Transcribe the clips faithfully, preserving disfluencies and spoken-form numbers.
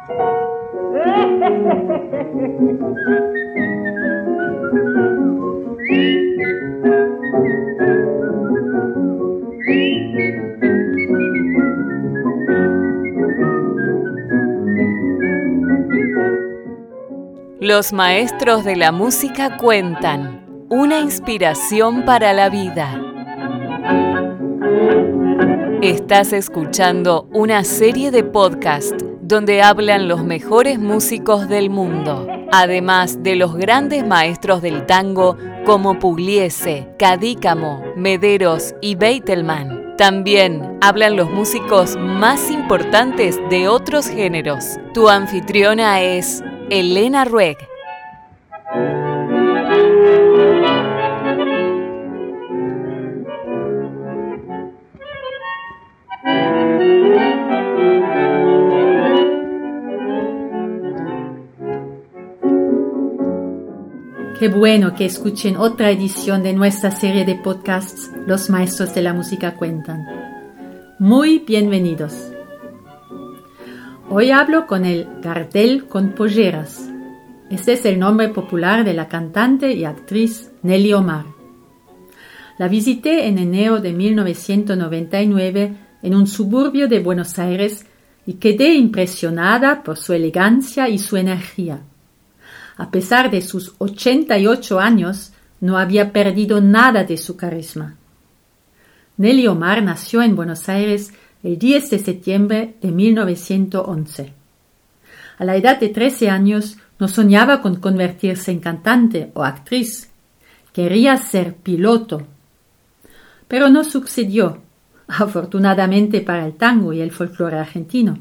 Los maestros de la música cuentan, una inspiración para la vida. Estás escuchando una serie de podcasts donde hablan los mejores músicos del mundo, además de los grandes maestros del tango como Pugliese, Cadícamo, Mederos y Beitelman. También hablan los músicos más importantes de otros géneros. Tu anfitriona es Elena Rueg. Qué bueno que escuchen otra edición de nuestra serie de podcasts Los Maestros de la Música Cuentan. Muy bienvenidos. Hoy hablo con el Gardel con polleras. Este es el nombre popular de la cantante y actriz Nelly Omar. La visité en enero de mil novecientos noventa y nueve en un suburbio de Buenos Aires y quedé impresionada por su elegancia y su energía. A pesar de sus ochenta y ocho años, no había perdido nada de su carisma. Nelly Omar nació en Buenos Aires el diez de septiembre de mil novecientos once. A la edad de trece años no soñaba con convertirse en cantante o actriz. Quería ser piloto. Pero no sucedió, afortunadamente para el tango y el folclore argentino.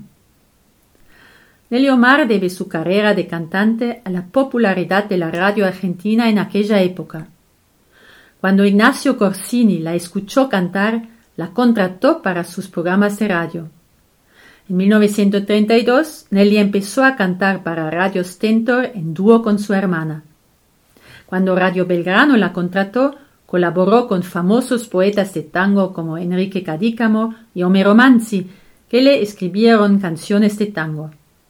Nelly Omar debe su carrera de cantante a la popularidad de la radio argentina en aquella época. Cuando Ignacio Corsini la escuchó cantar, la contrató para sus programas de radio. En mil novecientos treinta y dos, Nelly empezó a cantar para Radio Stentor en dúo con su hermana. Cuando Radio Belgrano la contrató, colaboró con famosos poetas de tango como Enrique Cadícamo y Homero Manzi, que le escribieron canciones de tango.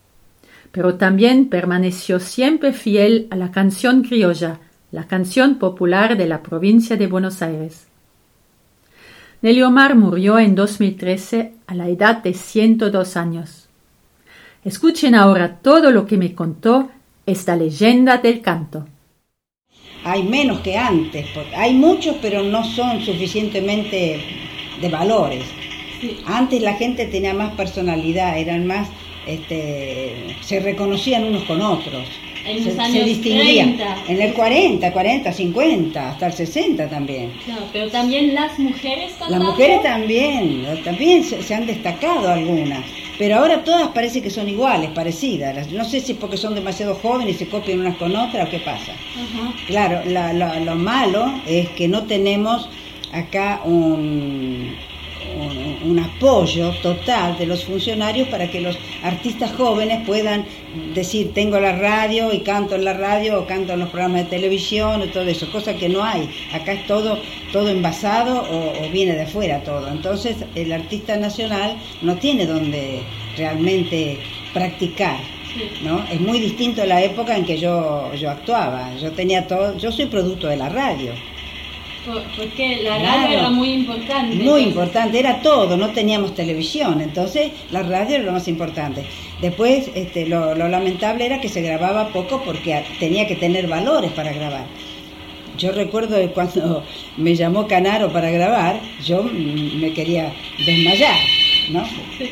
Pero también permaneció siempre fiel a la canción criolla, la canción popular de la provincia de Buenos Aires. Nelly Omar murió en dos mil trece a la edad de ciento dos años. Escuchen ahora todo lo que me contó esta leyenda del canto. Hay menos que antes, hay muchos pero no son suficientemente de valores. Sí. Antes la gente tenía más personalidad, eran más... Este, se reconocían unos con otros, en se, los años se distinguían treinta. En el cuarenta, cuarenta, cincuenta, hasta el sesenta también. No, pero también las mujeres cantando. Las mujeres también, también se, se han destacado algunas, pero ahora todas parece que son iguales, parecidas. No sé si porque son demasiado jóvenes y se copian unas con otras o qué pasa. Uh-huh. Claro, la, la, lo malo es que no tenemos acá un... Un, un apoyo total de los funcionarios para que los artistas jóvenes puedan decir tengo la radio y canto en la radio o canto en los programas de televisión y todo eso, cosa que no hay. Acá es todo todo envasado o, o viene de afuera todo. Entonces el artista nacional no tiene donde realmente practicar, ¿no? Es muy distinto a la época en que yo yo actuaba. Yo tenía todo, yo soy producto de la radio. Porque la radio claro, era muy importante. Muy entonces. importante, era todo, no teníamos televisión, entonces la radio era lo más importante. Después este, lo, lo lamentable era que se grababa poco porque tenía que tener valores para grabar. Yo recuerdo que cuando me llamó Canaro para grabar, yo me quería desmayar, ¿no?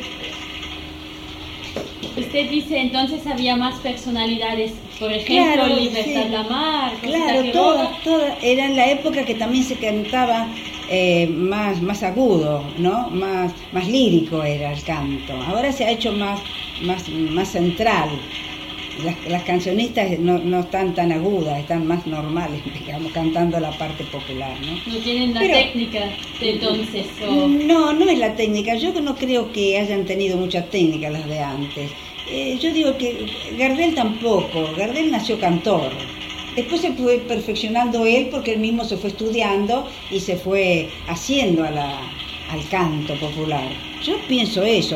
Usted dice, entonces había más personalidades, por ejemplo, claro, Libertad sí. Lamarque, claro, todas, todas, era en la época que también se cantaba eh, más, más agudo, ¿no? Más, más lírico era el canto. Ahora se ha hecho más, más, más central. Las, las cancionistas no, no están tan agudas, están más normales, digamos, cantando la parte popular, ¿no? No tienen la Pero, técnica de entonces. O... No, no es la técnica. Yo no creo que hayan tenido mucha técnica las de antes. Eh, yo digo que Gardel tampoco. Gardel nació cantor. Después se fue perfeccionando él porque él mismo se fue estudiando y se fue haciendo a la, al canto popular. Yo pienso eso.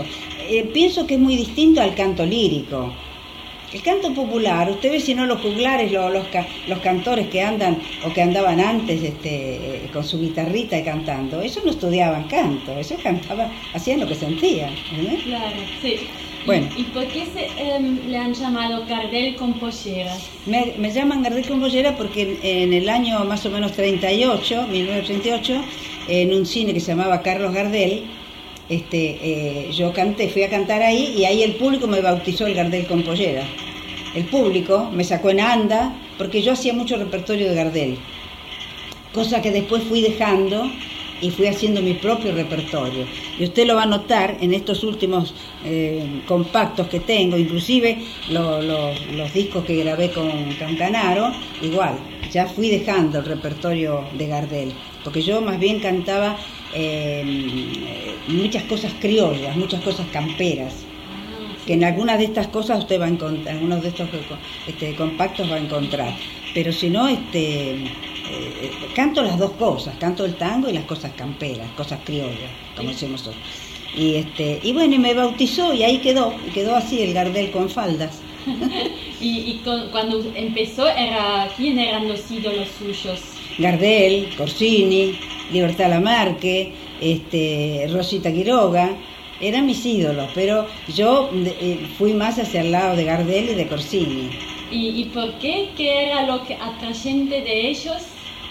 eh, pienso que es muy distinto al canto lírico. El canto popular, usted ve si no los juglares, los, los, los cantores que andan o que andaban antes este, con su guitarrita y cantando, ellos no estudiaban canto, ellos cantaban, hacían lo que sentían. ¿eh? Claro, sí. Bueno. ¿Y, y por qué se, um, le han llamado Gardel con polleras? Me, me llaman Gardel con polleras porque en, en el año más o menos treinta y ocho, mil novecientos treinta y ocho, en un cine que se llamaba Carlos Gardel, Este, eh, yo canté, fui a cantar ahí y ahí el público me bautizó el Gardel con pollera. El público me sacó en anda porque yo hacía mucho repertorio de Gardel, cosa que después fui dejando y fui haciendo mi propio repertorio. Y usted lo va a notar en estos últimos eh, compactos que tengo, inclusive lo, lo, los discos que grabé con Cancanaro, igual, ya fui dejando el repertorio de Gardel, porque yo más bien cantaba Eh, muchas cosas criollas, muchas cosas camperas, que en algunas de estas cosas usted va a encontrar, en algunos de estos este, compactos va a encontrar, pero si no, este, eh, canto las dos cosas, canto el tango y las cosas camperas, cosas criollas, como decimos nosotros. Y este, y bueno, y me bautizó y ahí quedó, quedó así el Gardel con faldas. y y con, cuando empezó, era ¿quién eran los ídolos suyos? Gardel, Corsini, Libertad Lamarque, este, Rosita Quiroga, eran mis ídolos, pero yo eh, fui más hacia el lado de Gardel y de Corsini. ¿Y, y por qué? ¿Qué era lo que atrayente de ellos?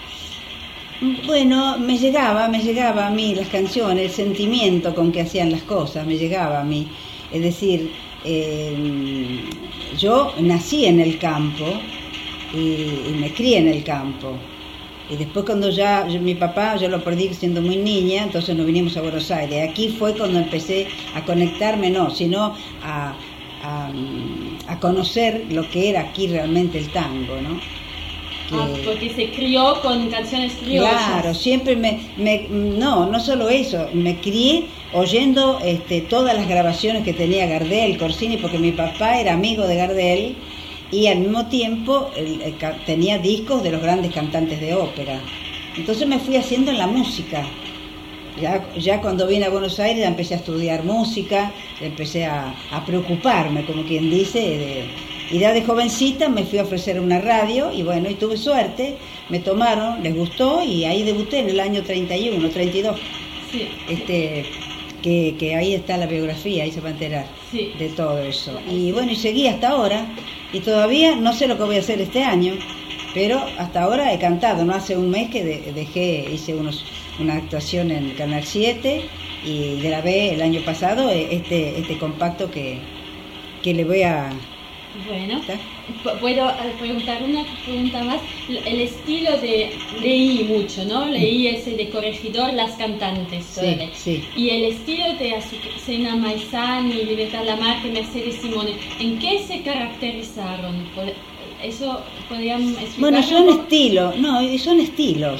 Bueno, me llegaba, me llegaba a mí las canciones, el sentimiento con que hacían las cosas, me llegaba a mí. Es decir, eh, yo nací en el campo y, y me crié en el campo. Y después cuando ya, yo, mi papá, yo lo perdí siendo muy niña, entonces nos vinimos a Buenos Aires. Aquí fue cuando empecé a conectarme, no, sino a, a, a conocer lo que era aquí realmente el tango, ¿no? Que... Ah, porque se crió con canciones criollas. Claro, siempre me, me, no, no solo eso, me crié oyendo este, todas las grabaciones que tenía Gardel, Corsini, porque mi papá era amigo de Gardel, y al mismo tiempo el, el, tenía discos de los grandes cantantes de ópera. Entonces me fui haciendo en la música. Ya, ya cuando vine a Buenos Aires ya empecé a estudiar música, empecé a, a preocuparme, como quien dice, de, y ya de jovencita me fui a ofrecer una radio y bueno, y tuve suerte, me tomaron, les gustó y ahí debuté en el año treinta y uno, treinta y dos. Sí. Este, que, que ahí está la biografía, ahí se va a enterar sí. de todo eso. Y bueno, y seguí hasta ahora. Y todavía no sé lo que voy a hacer este año, pero hasta ahora he cantado, no hace un mes que de, dejé, hice unos, una actuación en Canal siete y grabé el año pasado este este compacto que, que le voy a... Bueno, ¿está? Puedo preguntar una pregunta más. El estilo de... Leí mucho, ¿no? Leí ese de Corregidor, Las Cantantes. Sí, sí. Y el estilo de Azucena Maizani, Libertad Lamarque, Mercedes Simone, ¿en qué se caracterizaron? ¿Eso podrían explicar? Bueno, son estilos, no, son estilos.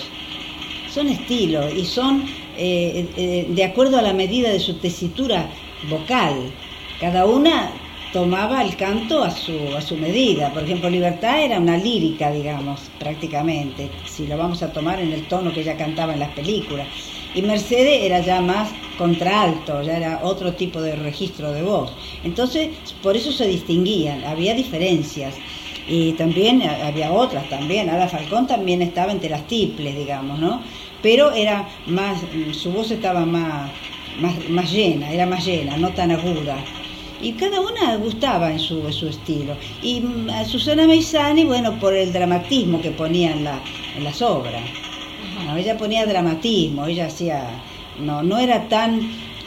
Son estilos y son eh, eh, de acuerdo a la medida de su tesitura vocal. Cada una tomaba el canto a su a su medida. Por ejemplo, Libertad era una lírica, digamos, prácticamente, si lo vamos a tomar en el tono que ella cantaba en las películas. Y Mercedes era ya más contralto, ya era otro tipo de registro de voz. Entonces, por eso se distinguían, había diferencias. Y también había otras también, Ada Falcón también estaba entre las tiples, digamos, ¿no? Pero era más, su voz estaba más, más, más llena, era más llena, no tan aguda. Y cada una gustaba en su, en su estilo. Y a Susana Maizani, bueno, por el dramatismo que ponía en, la, en las obras. No, ella ponía dramatismo, ella hacía, no, no era tan,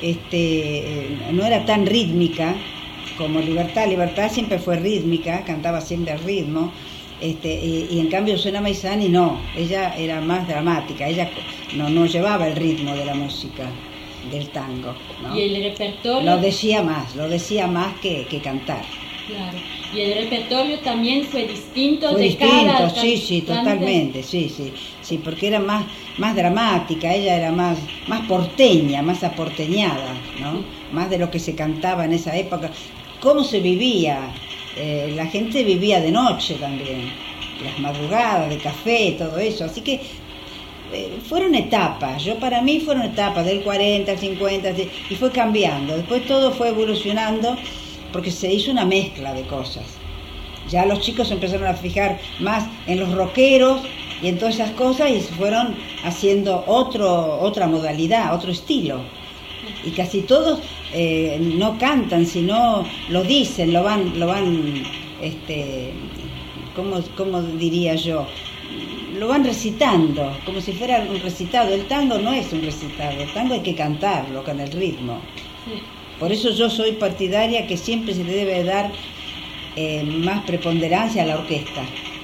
este, no era tan rítmica como Libertad. Libertad siempre fue rítmica, cantaba siempre al ritmo. Este, y, y en cambio Susana Maizani no, ella era más dramática, ella no, no llevaba el ritmo de la música del tango, ¿no? Y el repertorio lo decía más, lo decía más que, que cantar. Claro. Y el repertorio también fue distinto fue de distinto, cada sí, sí, totalmente, sí, sí, sí, porque era más, más dramática, ella era más, más porteña, más aporteñada, ¿no? Más de lo que se cantaba en esa época. Cómo se vivía, eh, la gente vivía de noche también, las madrugadas de café, todo eso, así que eh, fueron etapas. Yo para mí fueron etapas del cuarenta al cincuenta y fue cambiando. Después todo fue evolucionando porque se hizo una mezcla de cosas. Ya los chicos se empezaron a fijar más en los rockeros y en todas esas cosas y se fueron haciendo otro, otra modalidad, otro estilo. Y casi todos eh, no cantan, sino lo dicen, lo van, lo van, este, ¿cómo, cómo diría yo? Lo van recitando, como si fuera un recitado. El tango no es un recitado, el tango hay que cantarlo con el ritmo. Por eso yo soy partidaria que siempre se le debe dar eh, más preponderancia a la orquesta.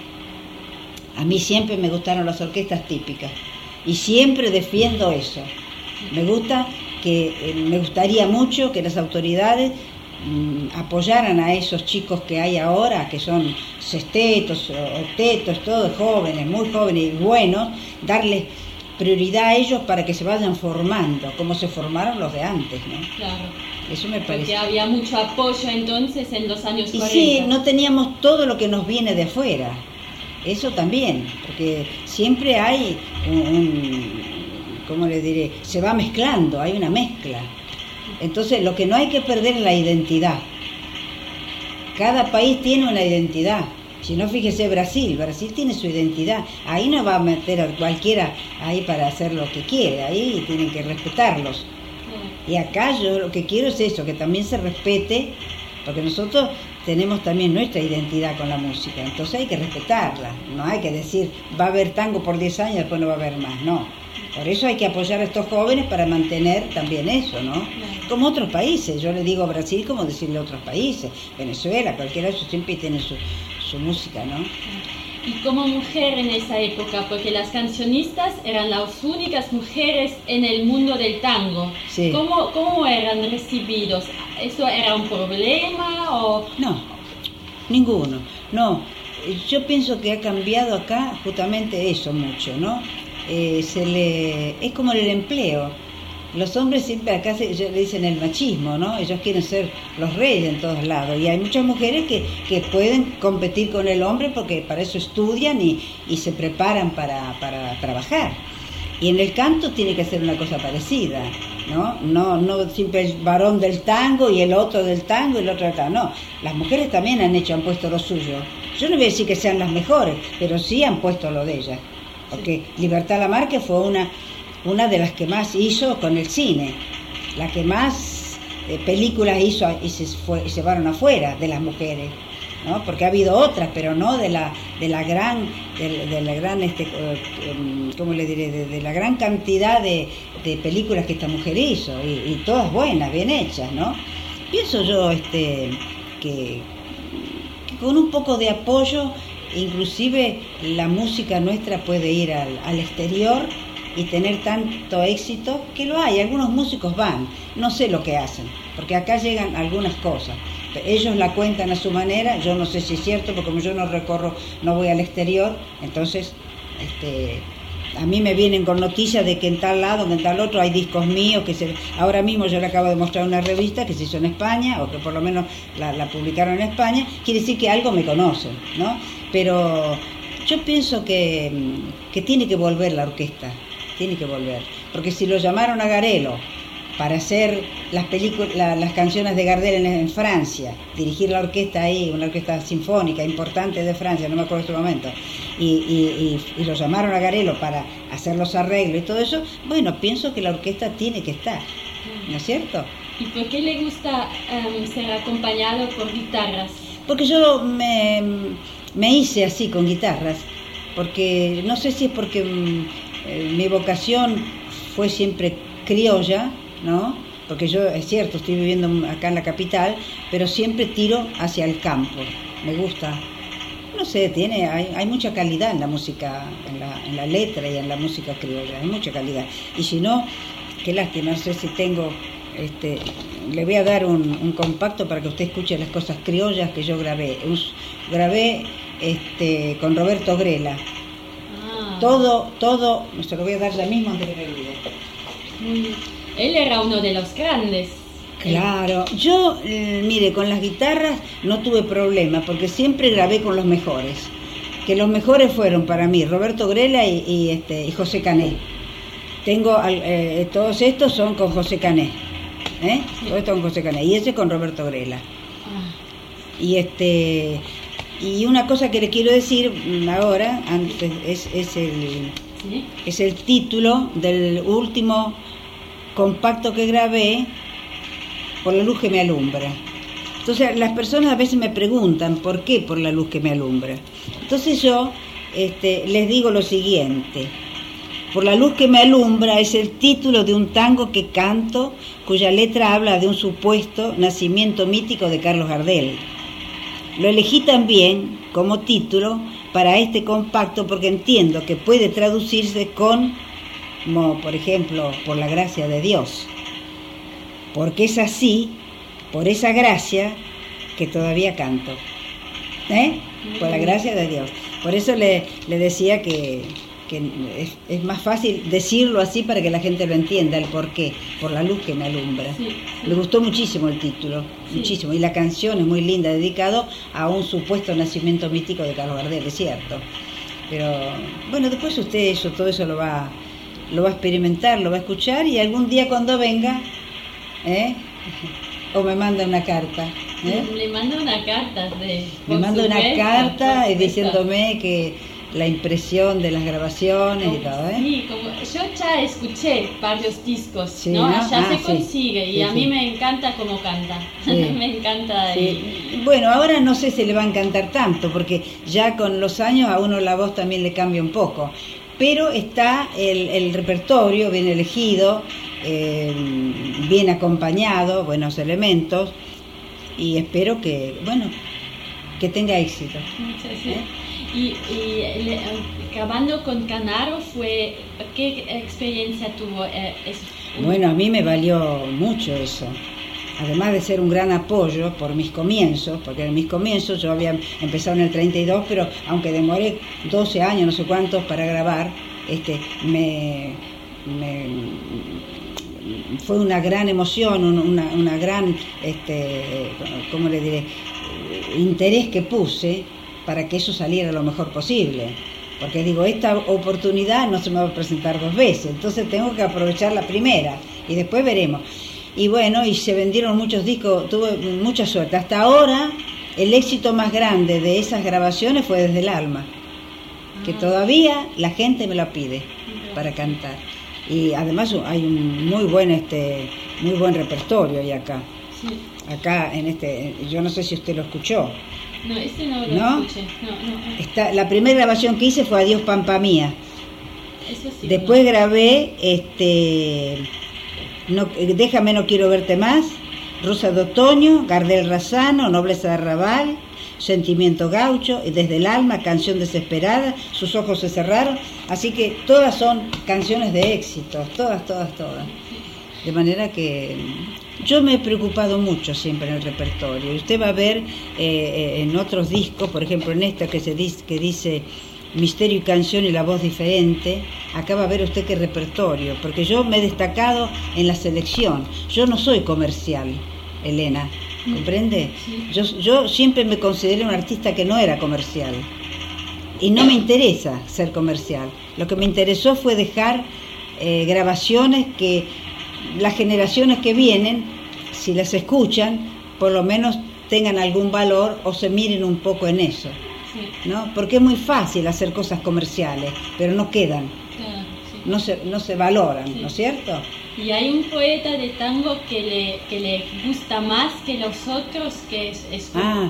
A mí siempre me gustaron las orquestas típicas y siempre defiendo eso. Me gusta que eh, me gustaría mucho que las autoridades mmm, apoyaran a esos chicos que hay ahora, que son sextetos, octetos, todos jóvenes, muy jóvenes y buenos, darles prioridad a ellos para que se vayan formando, como se formaron los de antes, ¿no? Claro. Eso me parece. Porque había mucho apoyo entonces en los años y cuarenta. Sí, no teníamos todo lo que nos viene de afuera. Eso también, porque siempre hay un, un, ¿cómo le diré? Se va mezclando, hay una mezcla. Entonces, lo que no hay que perder es la identidad. Cada país tiene una identidad. Si no, fíjese Brasil, Brasil tiene su identidad. Ahí no va a meter a cualquiera ahí para hacer lo que quiere, ahí tienen que respetarlos. Y acá yo lo que quiero es eso, que también se respete, porque nosotros tenemos también nuestra identidad con la música, entonces hay que respetarla, no hay que decir va a haber tango por diez años, después no va a haber más, no. Por eso hay que apoyar a estos jóvenes para mantener también eso, ¿no? Como otros países, yo le digo a Brasil como decirle a otros países, Venezuela, cualquiera de ellos siempre tiene su, su música, ¿no? Y como mujer en esa época, porque las cancionistas eran las únicas mujeres en el mundo del tango, sí. ¿Cómo, cómo eran recibidos? ¿Eso era un problema o...? No, ninguno, no. Yo pienso que ha cambiado acá justamente eso mucho, ¿no? Eh, se le es como el empleo. Los hombres siempre acá se, le dicen el machismo, ¿no? Ellos quieren ser los reyes en todos lados. Y hay muchas mujeres que, que pueden competir con el hombre porque para eso estudian y, y se preparan para, para trabajar. Y en el canto tiene que ser una cosa parecida, ¿no? No, no siempre el varón del tango y el otro del tango y el otro del tango. No, las mujeres también han hecho, han puesto lo suyo. Yo no voy a decir que sean las mejores, pero sí han puesto lo de ellas. Porque Libertad Lamarque fue una... una de las que más hizo con el cine, la que más eh, películas hizo y se, fue, se llevaron afuera de las mujeres, ¿no? Porque ha habido otras, pero no de la de la gran de, de la gran este eh, ¿cómo le diré? De, de la gran cantidad de, de películas que esta mujer hizo y, y todas buenas, bien hechas, ¿no? Pienso yo este que, que con un poco de apoyo, inclusive la música nuestra puede ir al, al exterior y tener tanto éxito, que lo hay, algunos músicos van, no sé lo que hacen, porque acá llegan algunas cosas, ellos la cuentan a su manera, yo no sé si es cierto, porque como yo no recorro, no voy al exterior, entonces este, a mí me vienen con noticias de que en tal lado, que en tal otro hay discos míos, que se, ahora mismo yo le acabo de mostrar una revista que se hizo en España, o que por lo menos la, la publicaron en España, quiere decir que algo me conocen, ¿no? Pero yo pienso que, que tiene que volver la orquesta, tiene que volver, porque si lo llamaron a Garelo para hacer las películas, la, las canciones de Gardel en, en Francia, dirigir la orquesta ahí, una orquesta sinfónica importante de Francia, no me acuerdo en este momento, y, y, y, y lo llamaron a Garelo para hacer los arreglos y todo eso, bueno, pienso que la orquesta tiene que estar, ¿no es cierto? ¿Y por qué le gusta um, ser acompañado por guitarras? Porque yo me, me hice así con guitarras, porque no sé si es porque eh, mi vocación fue siempre criolla, ¿no? Porque yo, es cierto, estoy viviendo acá en la capital, pero siempre tiro hacia el campo, me gusta. No sé, tiene, hay, hay mucha calidad en la música, en la, en la letra y en la música criolla, hay mucha calidad. Y si no, qué lástima, no sé si tengo, este, le voy a dar un, un compacto para que usted escuche las cosas criollas que yo grabé. Us, grabé este, con Roberto Grela. Ah. Todo, todo, se lo voy a dar ya mismo antes de que me olvide. Él era uno de los grandes. Claro, yo, eh, mire, con las guitarras no tuve problema, porque siempre grabé con los mejores. que los mejores fueron para mí Roberto Grela y, y, este, y José Cané. Tengo, eh, todos estos son con José Cané, ¿eh? Sí. Todos estos con José Cané, y ese con Roberto Grela. Ah. Y este... Y una cosa que le quiero decir ahora, antes, es, es, el, ¿sí? es el título del último compacto que grabé, Por la luz que me alumbra. Entonces las personas a veces me preguntan, ¿por qué Por la luz que me alumbra? Entonces yo este, les digo lo siguiente: Por la luz que me alumbra es el título de un tango que canto, cuya letra habla de un supuesto nacimiento mítico de Carlos Gardel. Lo elegí también como título para este compacto porque entiendo que puede traducirse con, como por ejemplo, por la gracia de Dios. Porque es así, por esa gracia, que todavía canto. ¿Eh? Por la gracia de Dios. Por eso le, le decía que, que es, es más fácil decirlo así para que la gente lo entienda, el por qué, por la luz que me alumbra. Sí, sí. Me gustó muchísimo el título, sí. muchísimo. Y la canción es muy linda, dedicado a un supuesto nacimiento místico de Carlos Gardel, es cierto. Pero bueno, después usted eso, todo eso lo va, lo va a experimentar, lo va a escuchar, y algún día cuando venga, ¿eh? o me manda una carta. ¿eh? Le mando una carta. De, me manda una carta diciéndome que la impresión de las grabaciones como, y todo, ¿eh? Sí, como yo ya escuché varios discos, sí, ¿no? ¿no? Allá ah, se sí. consigue y sí, a mí sí. me encanta cómo canta, sí. me encanta. Sí. Y... Bueno, ahora no sé si le va a encantar tanto, porque ya con los años a uno la voz también le cambia un poco, pero está el, el repertorio bien elegido, eh, bien acompañado, buenos elementos, y espero que, bueno, que tenga éxito. Sí, sí. ¿Eh? Y, y le, grabando con Canaro, fue, ¿qué experiencia tuvo? Eh, es un... Bueno, a mí me valió mucho eso, además de ser un gran apoyo por mis comienzos, porque en mis comienzos yo había empezado en el treinta y dos, pero aunque demoré doce años, no sé cuántos, para grabar, este, me, me fue una gran emoción, una, una gran, este, ¿cómo le diré?, interés que puse para que eso saliera lo mejor posible, porque digo, esta oportunidad no se me va a presentar dos veces, entonces tengo que aprovechar la primera y después veremos. Y bueno, y se vendieron muchos discos, tuve mucha suerte. Hasta ahora el éxito más grande de esas grabaciones fue Desde el Alma, que todavía la gente me la pide para cantar, y además hay un muy buen este muy buen repertorio ahí acá. Sí. Acá en este, yo no sé si usted lo escuchó. No, este no lo ¿No? escuché. No, no. Está, la primera grabación que hice fue Adiós Pampa Mía. Eso sí. Después no. grabé este no, Déjame no quiero verte más, Rosa de Otoño, Gardel Razano, Nobleza de Arrabal, Sentimiento Gaucho, Desde el Alma, Canción Desesperada, Sus ojos se cerraron. Así que todas son canciones de éxito, todas, todas, todas. De manera que yo me he preocupado mucho siempre en el repertorio. Y usted va a ver eh, en otros discos, por ejemplo en esta que se dice, que dice Misterio y Canción y la voz diferente, acá va a ver usted qué repertorio, porque yo me he destacado en la selección. Yo no soy comercial, Elena, ¿comprende? Sí. Yo, yo siempre me consideré un artista que no era comercial, y no me interesa ser comercial. Lo que me interesó fue dejar eh, grabaciones que las generaciones que vienen, si las escuchan, por lo menos tengan algún valor o se miren un poco en eso, sí. ¿no? Porque es muy fácil hacer cosas comerciales, pero no quedan, claro, sí. no se no se valoran, sí. ¿no es cierto? Y hay un poeta de tango que le que le gusta más que los otros, que es, es ah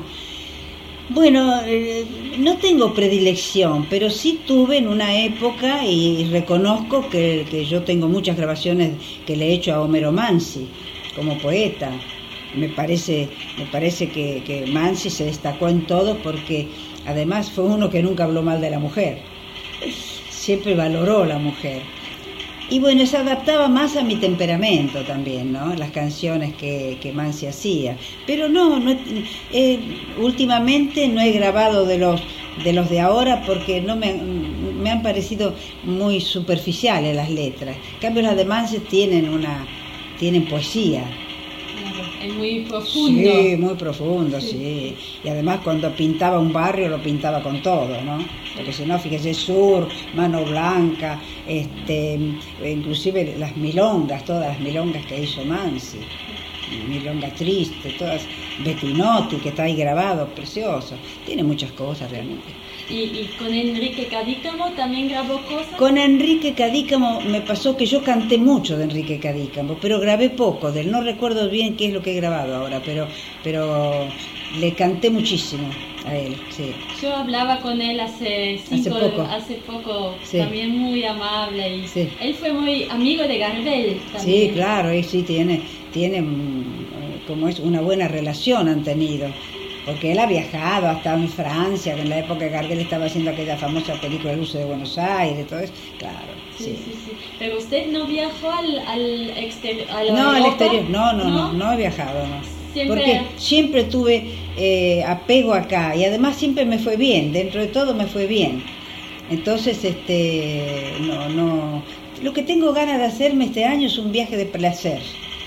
bueno, eh, no tengo predilección, pero sí tuve en una época, y reconozco que, que yo tengo muchas grabaciones que le he hecho a Homero Mansi como poeta. Me parece, me parece que, que Mansi se destacó en todo, porque además fue uno que nunca habló mal de la mujer, siempre valoró a la mujer. Y bueno, se adaptaba más a mi temperamento también, ¿no? Las canciones que, que Mansi hacía. Pero no, no eh, últimamente no he grabado de los de los de ahora, porque no me, me han parecido muy superficiales las letras. En cambio las de Mansi tienen una tienen poesía. Claro. es muy profundo. Sí, muy profundo, sí. sí. Y además cuando pintaba un barrio lo pintaba con todo, ¿no? Porque si no, fíjese, Sur, Mano Blanca, este, inclusive las milongas, todas las milongas que hizo Mansi. Milonga Triste, todas, Bettinotti, que está ahí grabado, precioso. Tiene muchas cosas realmente. ¿Y, y con Enrique Cadícamo también grabó cosas? Con Enrique Cadícamo me pasó que yo canté mucho de Enrique Cadícamo, pero grabé poco de él. No recuerdo bien qué es lo que he grabado ahora, pero, pero le canté muchísimo a él, sí. Yo hablaba con él hace cinco, hace poco, hace poco sí. También muy amable. Y sí. Él fue muy amigo de Gardel también. Sí, claro, él sí tiene, tiene como es una buena relación han tenido. Porque él ha viajado, ha estado en Francia, en la época que Gardel estaba haciendo aquella famosa película El Luce de Buenos Aires, todo eso, claro. Sí, sí. sí, sí. Pero usted no viajó al, al exterior. No, al exterior, no, no, no, no, no he viajado, no. Siempre... Porque siempre tuve eh, apego acá y además siempre me fue bien, dentro de todo me fue bien. Entonces, este, no, no. Lo que tengo ganas de hacerme este año es un viaje de placer.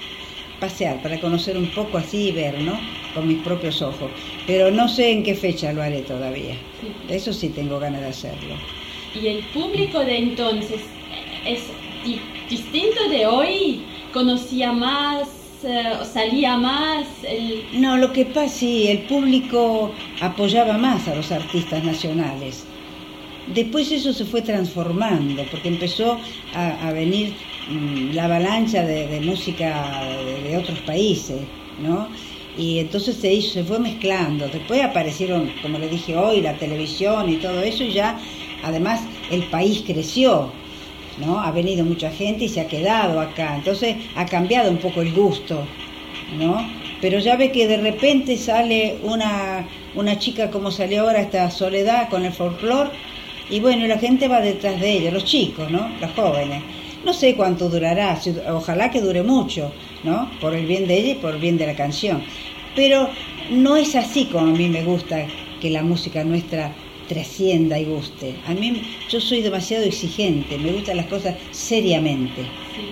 Pasear, para conocer un poco así y ver, ¿no? Con mis propios ojos. Pero no sé en qué fecha lo haré todavía. Sí. Eso sí tengo ganas de hacerlo. ¿Y el público de entonces es di- distinto de hoy? ¿Conocía más? Eh, ¿Salía más? El... No, lo que pasa, sí, el público apoyaba más a los artistas nacionales. Después eso se fue transformando, porque empezó a, a venir mmm, la avalancha de, de música de, de otros países, ¿no? Y entonces se hizo, se fue mezclando. Después aparecieron, como le dije hoy, la televisión y todo eso, y ya, además, el país creció, ¿no? Ha venido mucha gente y se ha quedado acá. Entonces ha cambiado un poco el gusto, ¿no? Pero ya ve que de repente sale una, una chica como salió ahora esta Soledad con el folclore. Y bueno, la gente va detrás de ella, los chicos, ¿no? Los jóvenes. No sé cuánto durará, ojalá que dure mucho, ¿no? Por el bien de ella y por el bien de la canción. Pero no es así como a mí me gusta que la música nuestra trascienda y guste. A mí, yo soy demasiado exigente, me gustan las cosas seriamente.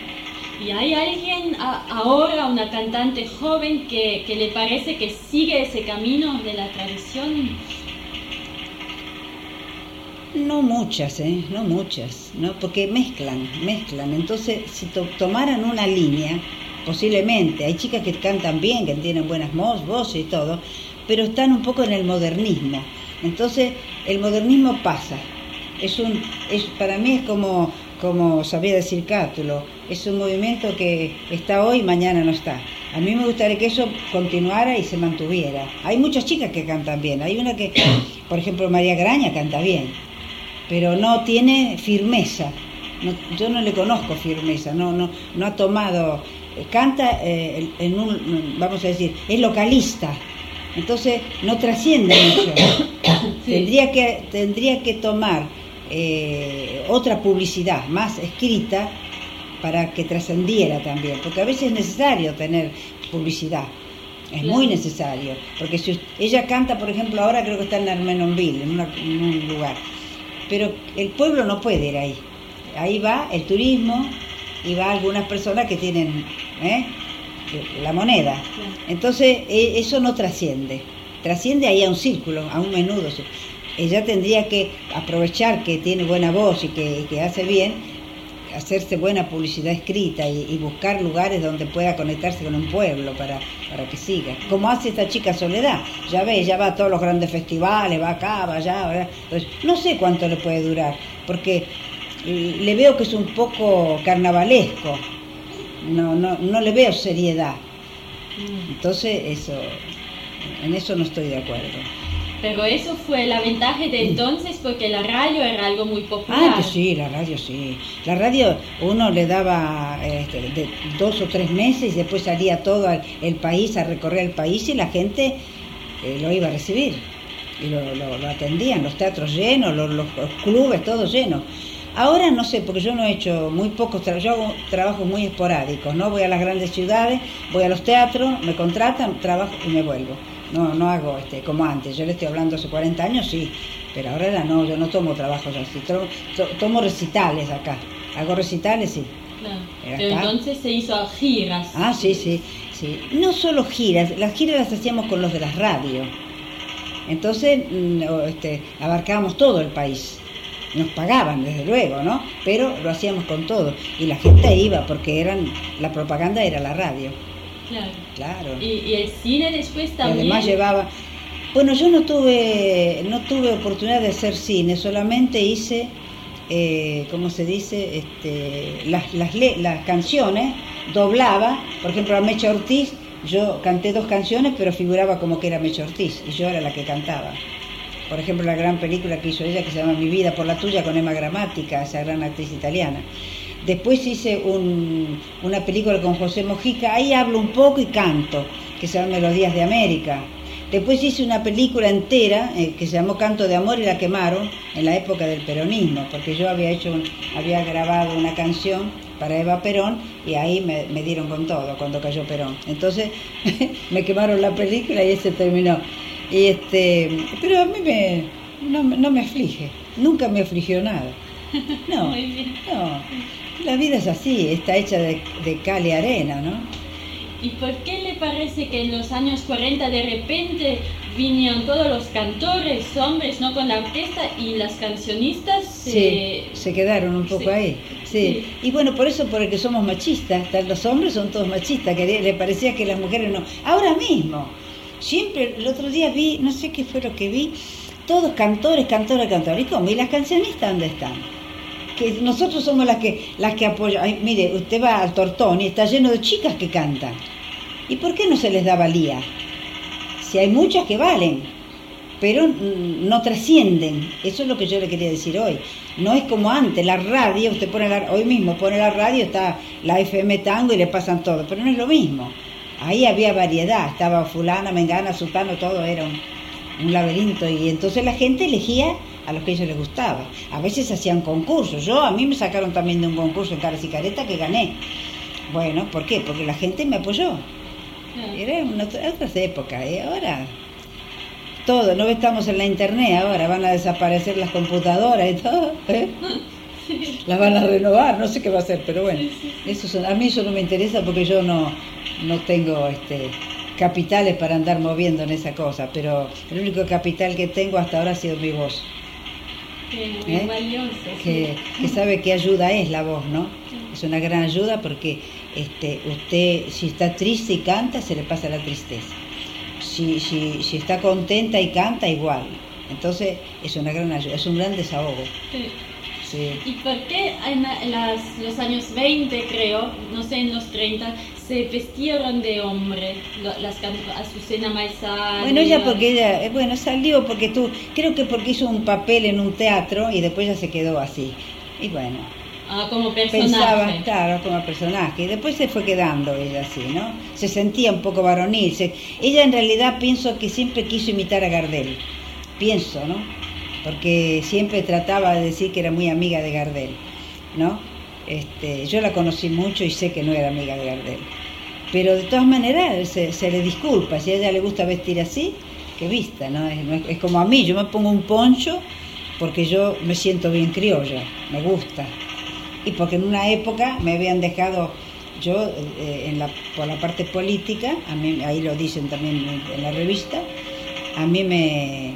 Sí. ¿Y hay alguien a, ahora, una cantante joven, que, que le parece que sigue ese camino de la tradición? No muchas, ¿eh? No muchas, ¿no? Porque mezclan, mezclan. Entonces, si to- tomaran una línea, posiblemente, hay chicas que cantan bien, que tienen buenas voces y todo, pero están un poco en el modernismo. Entonces, el modernismo pasa. Es un, es, para mí es como, como sabía decir Cátulo, es un movimiento que está hoy y mañana no está. A mí me gustaría que eso continuara y se mantuviera. Hay muchas chicas que cantan bien. Hay una que, por ejemplo, María Graña canta bien, pero no tiene firmeza. No, yo no le conozco firmeza, no no no ha tomado, canta eh, en un, vamos a decir, es localista, entonces no trasciende mucho. Sí. Tendría que tendría que tomar eh, otra publicidad más escrita para que trascendiera también, porque a veces es necesario tener publicidad. Es claro. Muy necesario, porque si ella canta, por ejemplo, ahora creo que está en Armenonville, en, una, en un lugar, pero el pueblo no puede ir ahí. Ahí va el turismo y va algunas personas que tienen ¿eh? la moneda. Entonces eso no trasciende. Trasciende ahí a un círculo, a un menudo. Ella tendría que aprovechar que tiene buena voz y que, que hace bien, hacerse buena publicidad escrita y, y buscar lugares donde pueda conectarse con un pueblo para, para que siga. Como hace esta chica Soledad. Ya ve, ella va a todos los grandes festivales, va acá, va allá. ¿verdad? Entonces, no sé cuánto le puede durar, porque le veo que es un poco carnavalesco. No, no, no le veo seriedad. Entonces, eso, en eso no estoy de acuerdo. Pero eso fue la ventaja de entonces, porque la radio era algo muy popular. Ah, que sí, la radio sí. La radio uno le daba este, de dos o tres meses y después salía todo el, el país, a recorrer el país y la gente eh, lo iba a recibir. Y lo, lo, lo atendían, los teatros llenos, los, los, los clubes, todos llenos. Ahora no sé, porque yo no he hecho muy pocos trabajos, yo hago trabajos muy esporádicos, ¿no? Voy a las grandes ciudades, voy a los teatros, me contratan, trabajo y me vuelvo. No, no hago este como antes. Yo le estoy hablando hace cuarenta años, sí, pero ahora no, yo no tomo trabajos así. Tomo, to, tomo recitales acá. Hago recitales, sí. Claro. Pero, pero entonces se hizo giras. Ah, sí, sí. Sí, no solo giras, las giras las hacíamos con los de las radios. Entonces, este, abarcábamos todo el país. Nos pagaban, desde luego, ¿no? Pero lo hacíamos con todo. Y la gente iba porque eran la propaganda era la radio. Claro. Claro. Y, y el cine después también. Y además llevaba... Bueno, yo no tuve no tuve oportunidad de hacer cine, solamente hice, eh, ¿cómo se dice? Este, las, las, las canciones, doblaba, por ejemplo, a Mecha Ortiz, yo canté dos canciones, pero figuraba como que era Mecha Ortiz, y yo era la que cantaba. Por ejemplo, la gran película que hizo ella, que se llama Mi vida por la tuya, con Emma Gramatica, esa gran actriz italiana. Después hice un, una película con José Mojica, ahí hablo un poco y canto, que se llama Melodías de América. Después hice una película entera eh, que se llamó Canto de Amor y la quemaron en la época del peronismo, porque yo había hecho, un, había grabado una canción para Eva Perón y ahí me, me dieron con todo cuando cayó Perón. Entonces me quemaron la película y ese terminó. Y este, pero a mí me, no, no me aflige, nunca me afligió nada. No, no, la vida es así, está hecha de, de cal y arena, ¿no? ¿Y por qué le parece que en los años cuarenta de repente vinieron todos los cantores, hombres, no con la orquesta, y las cancionistas se... Sí, se quedaron un poco sí. ahí. Sí. sí. Y bueno, por eso, porque somos machistas, los hombres son todos machistas, que le parecía que las mujeres no. Ahora mismo, siempre, el otro día vi, no sé qué fue lo que vi, todos cantores, cantores, cantores. ¿Y cómo? ¿Y las cancionistas dónde están? Que nosotros somos las que las que apoyan. Ay, mire, usted va al Tortón y está lleno de chicas que cantan. ¿Y por qué no se les da valía? Si hay muchas que valen, pero no trascienden. Eso es lo que yo le quería decir hoy. No es como antes, la radio, usted pone la, hoy mismo pone la radio, está la F M Tango y le pasan todo, pero no es lo mismo. Ahí había variedad, estaba fulana, mengana, sultano, todo era un, un laberinto, y entonces la gente elegía a los que a ellos les gustaba. A veces hacían concursos. Yo, a mí me sacaron también de un concurso en Caras y Caretas que gané. Bueno, ¿por qué? Porque la gente me apoyó. Era una, otras épocas, ¿eh? Ahora todo, no estamos en la internet ahora, van a desaparecer las computadoras y todo, ¿eh? Las van a renovar, no sé qué va a hacer, pero bueno, eso son, a mí eso no me interesa porque yo no, no tengo este capitales para andar moviendo en esa cosa, pero el único capital que tengo hasta ahora ha sido mi voz. Muy ¿Eh? valioso, que, sí. que sabe qué ayuda es la voz, ¿no? Es una gran ayuda porque este, usted si está triste y canta, se le pasa la tristeza. Si, si, si está contenta y canta, igual. Entonces es una gran ayuda, es un gran desahogo. Sí. Sí. ¿Y por qué en las, los años veinte, creo, no sé, en los treinta, se vestieron de hombre, las Azucena Maizal? Bueno, ella porque ella, bueno, salió porque tú, creo que porque hizo un papel en un teatro y después ya se quedó así. Y bueno, ah, como personaje. Pensaba, claro, como personaje. Y después se fue quedando ella así, ¿no? Se sentía un poco varonil. Se, ella en realidad pienso que siempre quiso imitar a Gardel. Pienso, ¿no? Porque siempre trataba de decir que era muy amiga de Gardel, ¿no? Este, yo la conocí mucho y sé que no era amiga de Gardel. Pero de todas maneras se, se le disculpa. Si a ella le gusta vestir así, que vista, ¿no? Es, es como a mí, yo me pongo un poncho porque yo me siento bien criolla, me gusta. Y porque en una época me habían dejado, yo eh, en la, por la parte política, a mí, ahí lo dicen también en la revista, a mí me,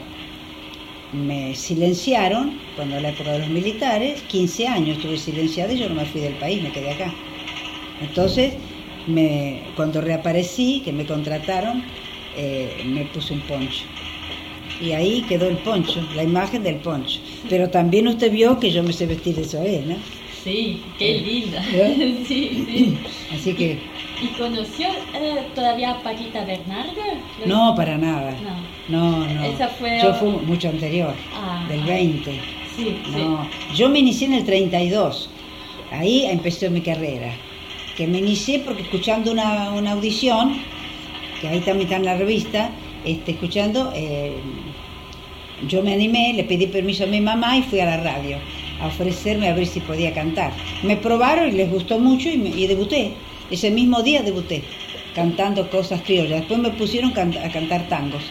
me silenciaron cuando en la época de los militares, quince años estuve silenciada y yo no me fui del país, me quedé acá. Entonces, me, cuando reaparecí, que me contrataron, eh, me puse un poncho. Y ahí quedó el poncho, la imagen del poncho. Pero también usted vio que yo me sé vestir de Zoé, ¿no? Sí, qué linda. ¿Eh? Sí, sí. Así que... ¿Y conoció eh, todavía a Paquita Bernardo? No, para nada. No, no. no. Esa fue... Yo fui mucho anterior, ah, del veinte. Sí, no. sí. Yo me inicié en el treinta y dos. Ahí empezó mi carrera. Que me inicié porque escuchando una, una audición, que ahí también está en la revista, este, escuchando, eh, yo me animé, le pedí permiso a mi mamá y fui a la radio a ofrecerme a ver si podía cantar. Me probaron y les gustó mucho y, me, y debuté. Ese mismo día debuté, cantando cosas criollas. Después me pusieron can, a cantar tangos.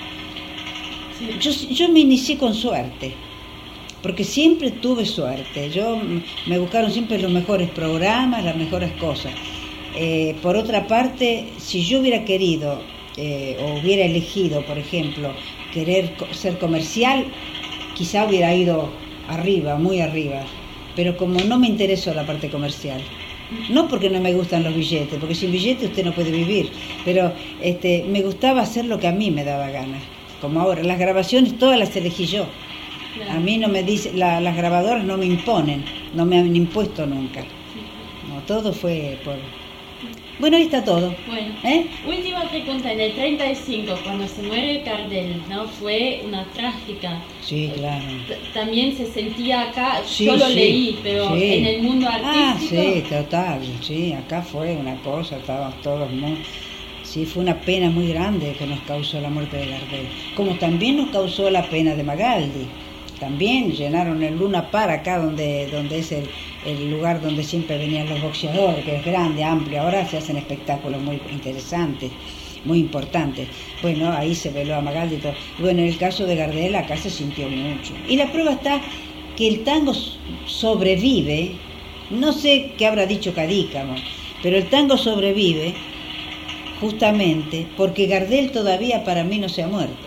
Yo, yo me inicié con suerte, porque siempre tuve suerte. Yo me buscaron siempre los mejores programas, las mejores cosas. Eh, por otra parte, si yo hubiera querido eh, o hubiera elegido, por ejemplo, querer ser comercial, quizá hubiera ido arriba, muy arriba, pero como no me interesó la parte comercial, no porque no me gustan los billetes, porque sin billetes usted no puede vivir, pero este, me gustaba hacer lo que a mí me daba ganas, como ahora, las grabaciones todas las elegí yo. Claro. A mí no me dice, la, las grabadoras no me imponen, no me han impuesto nunca. No, todo fue por... Bueno, ahí está todo. Bueno, ¿Eh? Última pregunta. En el treinta y cinco, cuando se muere Gardel, ¿no? Fue una trágica. Sí, claro. T- También se sentía acá, sí, yo lo sí, leí, pero sí. en el mundo artístico... Ah, sí, total, sí, acá fue una cosa, estábamos todos muy... Sí, fue una pena muy grande que nos causó la muerte de Gardel, como también nos causó la pena de Magaldi. También llenaron el Luna Park acá, donde, donde es el, el lugar donde siempre venían los boxeadores, que es grande, amplio. Ahora se hacen espectáculos muy interesantes, muy importantes. Bueno, ahí se veló a Magaldi y todo. Bueno, en el caso de Gardel acá se sintió mucho. Y la prueba está que el tango sobrevive, no sé qué habrá dicho Cadícamo, pero el tango sobrevive justamente porque Gardel todavía para mí no se ha muerto.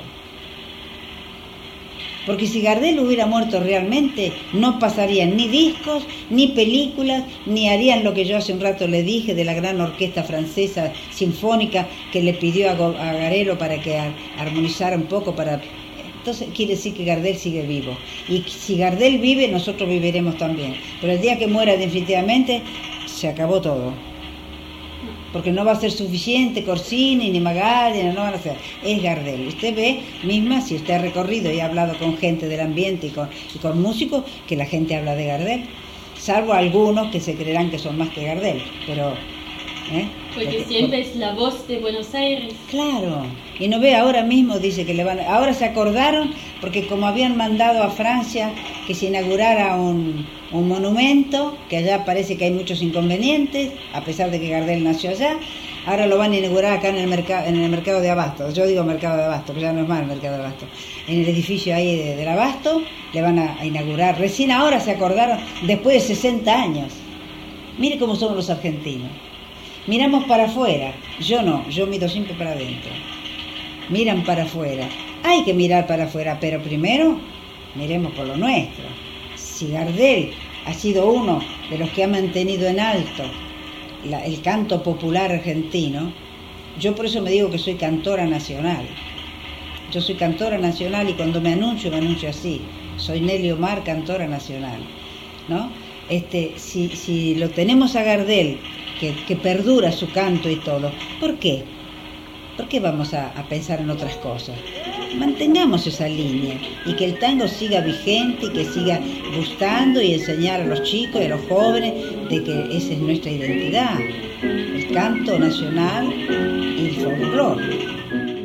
Porque si Gardel hubiera muerto realmente, no pasarían ni discos, ni películas, ni harían lo que yo hace un rato le dije de la gran orquesta francesa sinfónica que le pidió a, Go- a Garelo para que a- armonizara un poco para... Entonces quiere decir que Gardel sigue vivo. Y si Gardel vive, nosotros viviremos también. Pero el día que muera definitivamente, se acabó todo. Porque no va a ser suficiente Corsini ni Magaldi, no van a ser, es Gardel. Usted ve misma, si usted ha recorrido y ha hablado con gente del ambiente y con, y con músicos, que la gente habla de Gardel, salvo algunos que se creerán que son más que Gardel, pero... ¿eh? Porque, Porque siempre por... es la voz de Buenos Aires. Claro, y no ve, ahora mismo dice que le van... Ahora se acordaron, porque como habían mandado a Francia que se inaugurara un... un monumento, que allá parece que hay muchos inconvenientes, a pesar de que Gardel nació allá, ahora lo van a inaugurar acá en el mercado, en el mercado de Abasto. Yo digo mercado de Abasto, pero ya no es más el mercado de Abasto. En el edificio ahí de, del Abasto le van a, a inaugurar. Recién ahora se acordaron, después de sesenta años. Mire cómo somos los argentinos. Miramos para afuera, yo no, yo miro siempre para adentro. Miran para afuera. Hay que mirar para afuera, pero primero miremos por lo nuestro. Si Gardel ha sido uno de los que ha mantenido en alto la, el canto popular argentino, yo por eso me digo que soy cantora nacional. Yo soy cantora nacional y cuando me anuncio, me anuncio así. Soy Nelly Omar, cantora nacional, ¿no? Este, si, si lo tenemos a Gardel, que, que perdura su canto y todo, ¿por qué? ¿Por qué vamos a, a pensar en otras cosas? Mantengamos esa línea y que el tango siga vigente y que siga gustando y enseñar a los chicos y a los jóvenes de que esa es nuestra identidad, el canto nacional y el folclore.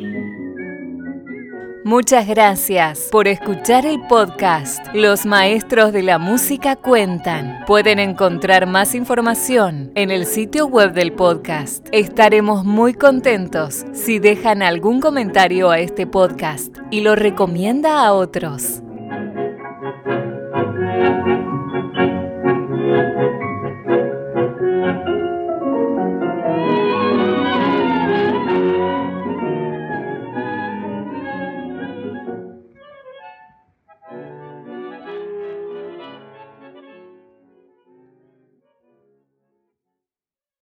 Muchas gracias por escuchar el podcast Los Maestros de la Música Cuentan. Pueden encontrar más información en el sitio web del podcast. Estaremos muy contentos si dejan algún comentario a este podcast y lo recomienda a otros.